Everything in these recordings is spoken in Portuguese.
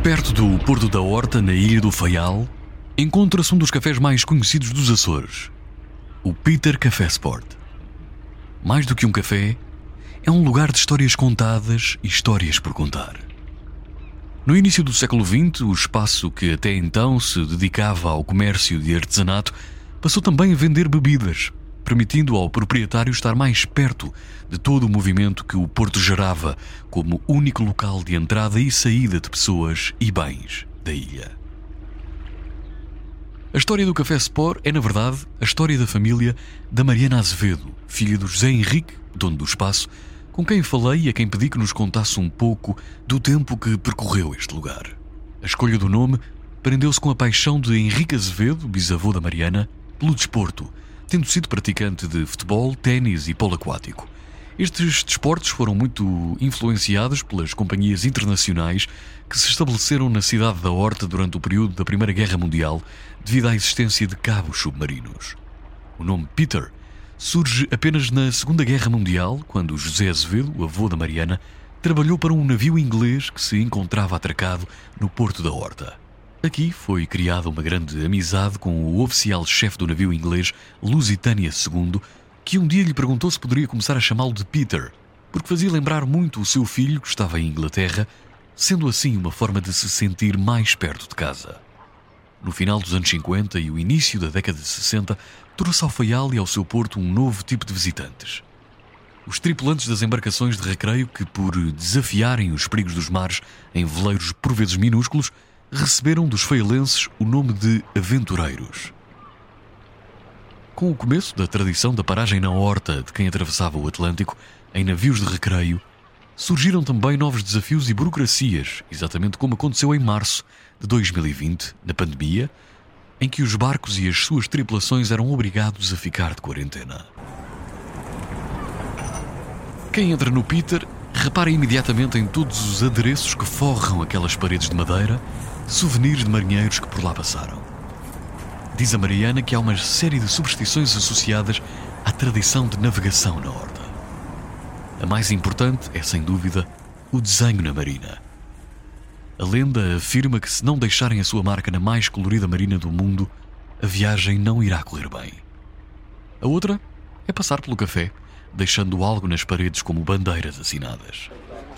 Perto do Porto da Horta, na Ilha do Faial, encontra-se um dos cafés mais conhecidos dos Açores, o Peter Café Sport. Mais do que um café, é um lugar de histórias contadas e histórias por contar. No início do século XX, o espaço que até então se dedicava ao comércio e artesanato passou também a vender bebidas, permitindo ao proprietário estar mais perto de todo o movimento que o Porto gerava como único local de entrada e saída de pessoas e bens da ilha. A história do Café Sport é, na verdade, a história da família da Mariana Azevedo, filha do José Henrique, dono do espaço, com quem falei e a quem pedi que nos contasse um pouco do tempo que percorreu este lugar. A escolha do nome prendeu-se com a paixão de Henrique Azevedo, bisavô da Mariana, pelo desporto, tendo sido praticante de futebol, ténis e polo aquático. Estes desportos foram muito influenciados pelas companhias internacionais que se estabeleceram na cidade da Horta durante o período da Primeira Guerra Mundial, devido à existência de cabos submarinos. O nome Peter surge apenas na Segunda Guerra Mundial, quando José Azevedo, o avô da Mariana, trabalhou para um navio inglês que se encontrava atracado no Porto da Horta. Aqui foi criada uma grande amizade com o oficial-chefe do navio inglês, Lusitânia II, que um dia lhe perguntou se poderia começar a chamá-lo de Peter, porque fazia lembrar muito o seu filho, que estava em Inglaterra, sendo assim uma forma de se sentir mais perto de casa. No final dos anos 50 e o início da década de 60, trouxe ao Faial e ao seu porto um novo tipo de visitantes. Os tripulantes das embarcações de recreio que, por desafiarem os perigos dos mares em veleiros por vezes minúsculos, receberam dos faialenses o nome de aventureiros. Com o começo da tradição da paragem na horta de quem atravessava o Atlântico em navios de recreio, surgiram também novos desafios e burocracias, exatamente como aconteceu em março de 2020, na pandemia, em que os barcos e as suas tripulações eram obrigados a ficar de quarentena. Quem entra no Peter repara imediatamente em todos os adereços que forram aquelas paredes de madeira, souvenirs de marinheiros que por lá passaram. Diz a Mariana que há uma série de superstições associadas à tradição de navegação na horta. A mais importante é, sem dúvida, o desenho na marina. A lenda afirma que se não deixarem a sua marca na mais colorida marina do mundo, a viagem não irá correr bem. A outra é passar pelo café, deixando algo nas paredes como bandeiras assinadas.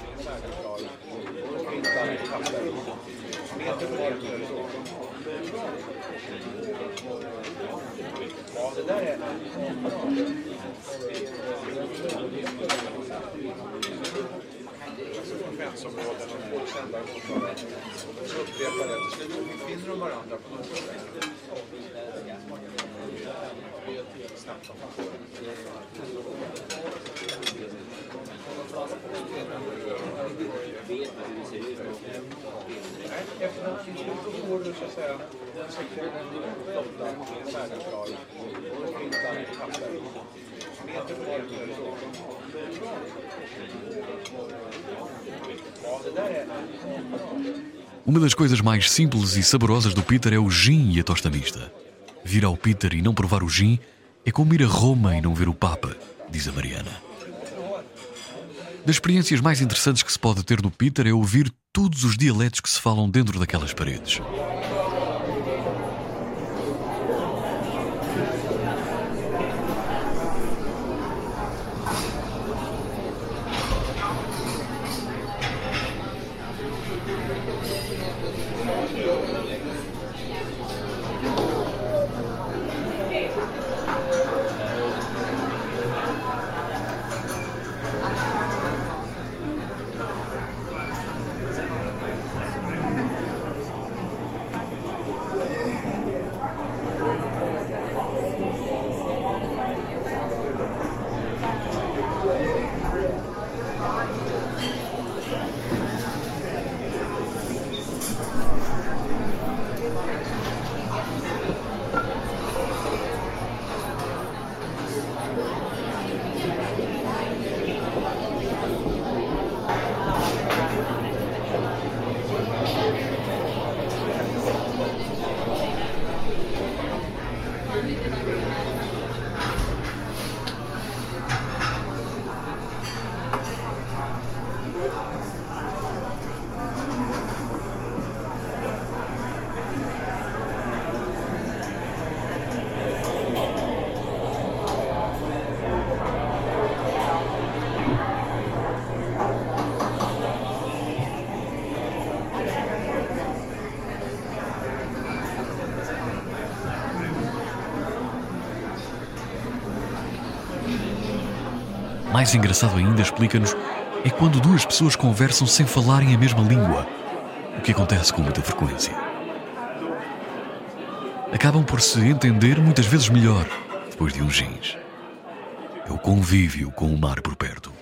Uma das coisas mais simples e saborosas do Peter é o gin e a tosta mista. Vir ao Peter e não provar o gin é como ir a Roma e não ver o Papa, diz a Mariana. Das experiências mais interessantes que se pode ter no Peter é ouvir todos os dialetos que se falam dentro daquelas paredes. Mais engraçado ainda, explica-nos, é quando duas pessoas conversam sem falarem a mesma língua, o que acontece com muita frequência. Acabam por se entender muitas vezes melhor depois de uns gins. É o convívio com o mar por perto.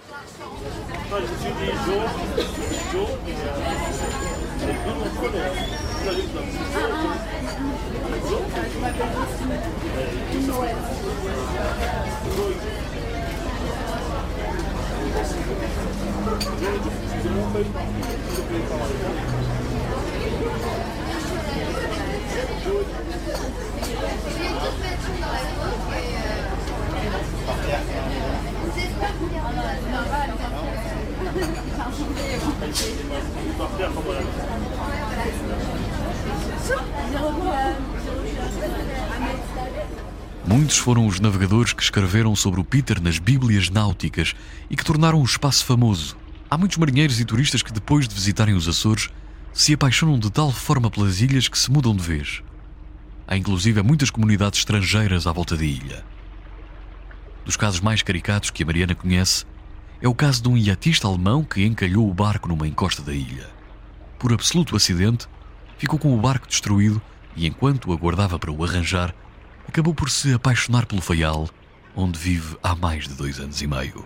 Muitos foram os navegadores que escreveram sobre o Peter nas Bíblias náuticas e que tornaram o espaço famoso. Há muitos marinheiros e turistas que, depois de visitarem os Açores, se apaixonam de tal forma pelas ilhas que se mudam de vez. Há inclusive muitas comunidades estrangeiras à volta da ilha. Dos casos mais caricatos que a Mariana conhece é o caso de um iatista alemão que encalhou o barco numa encosta da ilha. Por absoluto acidente, ficou com o barco destruído e, enquanto aguardava para o arranjar, acabou por se apaixonar pelo Faial, onde vive há mais de 2 anos e meio.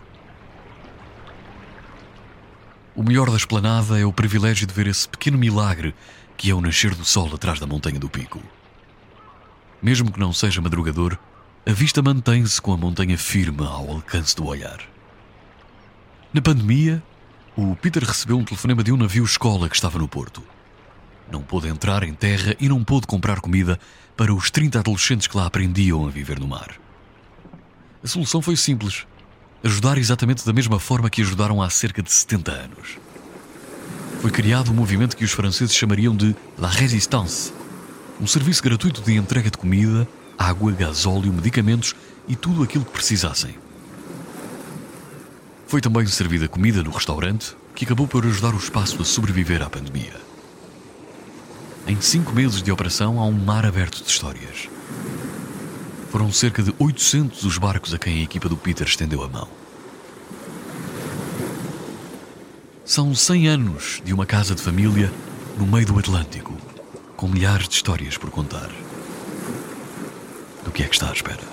O melhor da esplanada é o privilégio de ver esse pequeno milagre que é o nascer do sol atrás da montanha do Pico. Mesmo que não seja madrugador, a vista mantém-se com a montanha firme ao alcance do olhar. Na pandemia, o Peter recebeu um telefonema de um navio-escola que estava no porto. Não pôde entrar em terra e não pôde comprar comida para os 30 adolescentes que lá aprendiam a viver no mar. A solução foi simples: ajudar exatamente da mesma forma que ajudaram há cerca de 70 anos. Foi criado um movimento que os franceses chamariam de La Résistance, um serviço gratuito de entrega de comida, água, gasóleo, medicamentos e tudo aquilo que precisassem. Foi também servida comida no restaurante, que acabou por ajudar o espaço a sobreviver à pandemia. Em 5 meses de operação há um mar aberto de histórias. Foram cerca de 800 os barcos a quem a equipa do Peter estendeu a mão. São 100 anos de uma casa de família no meio do Atlântico, com milhares de histórias por contar. Do que é que está à espera?